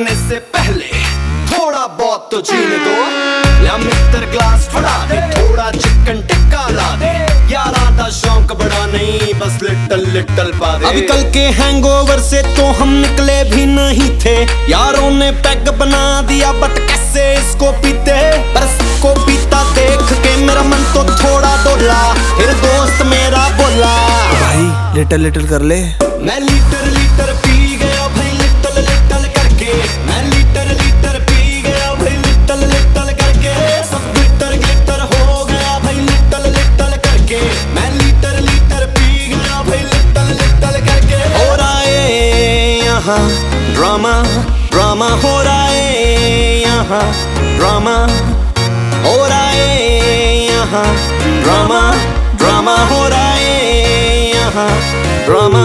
करने से पहले थोड़ा बहुत तो जीने दो। या मित्र ग्लास फड़ा दे, थोड़ा चिकन टिक्का ला दे। यारा दा शौक बड़ा नहीं, बस लिटल लिटल पा दे। अभी कल के हैंगओवर से तो हम निकले भी नहीं थे। यारों ने पैग बना दिया, बट कैसे इसको पीते। पर सबको पीता देख के मेरा मन तो थोड़ा डोला। फिर दोस्त मेरा बोला, भाई लिटल लिटल कर ले। मैं लीटर लीटर पी गया भाई, लिटल लिटल करके। मैं लीटर लीटर पी गया भाई, लिटल लिटल करके। सब ग्लिटर ग्लिटर हो गया भाई, लिटल लिटल करके। मैं लीटर लीटर पी गया भाई, लिटल लिटल करके। हो रहा है यहाँ ड्रामा, ड्रामा हो रहा है यहाँ ड्रामा, हो रहा है यहाँ ड्रामा, ड्रामा हो रहा है यहाँ ड्रामा।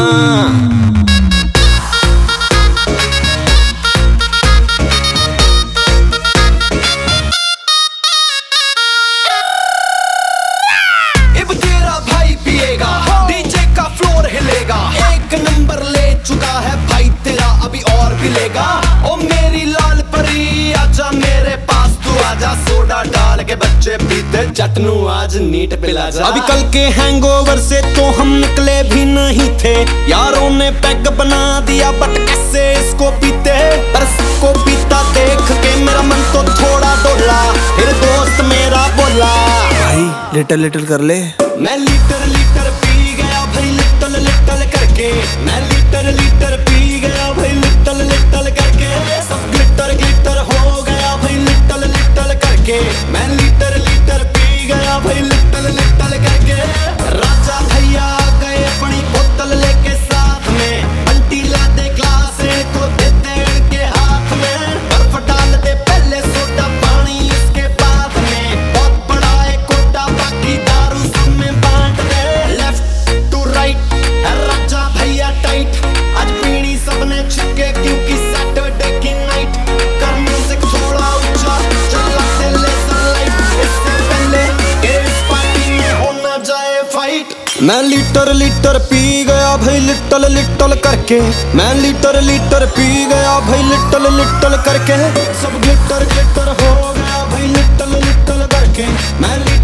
अब तेरा भाई पिएगा, डीजे का फ्लोर हिलेगा। एक नंबर ले चुका है भाई तेरा, अभी और भी लेगा। ओ मेरी लाल परी आजा मेरे पास, तू आजा। सोडा डाल के बच्चे पीते, चटनू आज नीट पिला जा। अभी कल के हैंगओवर से तो हम निकले भी नहीं थे। यारों ने पैग बना दिया, बट कैसे इसको पीते। पर सबको पीता देख के मेरा मन तो थोड़ा डोला। फिर दोस्त मेरा बोला, भाई लिटल लिटल कर ले। मैं लीटर लीटर पी गया भाई, लिटल लिटल करके। मैं लीटर लीटर पी गया भाई, लिटल लिटल करके। सब ग्लिटर ग्लिटर हो गया भाई, लिटल लिटल करके। मैं लीटर लीटर पी गया भाई, लिटल लिटल करके। राजा भैया आ गए अपनी बोतल लेके साथ में। बंटी ला दे ग्लास को देते इनके हाथ में। बर्फ डाल दे पहले, सोडा पानी इसके बाद में। बहुत बड़ा है कोटा, बाकी दारू सब में बांट दे। लेफ्ट टू राइट है राजा भैया टाइट। आज पीनी सबने छिपके, क्योंकि सैटरडे की नाइट। कर म्यूजिक थोड़ा ऊंचा, चलाते लेजर लाइट। इससे पहले कि इस पार्टी में हो ना जाए फाइट। मैं लीटर लीटर पी गया भाई, लिटल लिटल करके। मैं लीटर लीटर पी गया भाई, लिटल लिटल करके। सब ग्लिटर ग्लिटर हो गया भाई, लिटल लिटल करके। मैं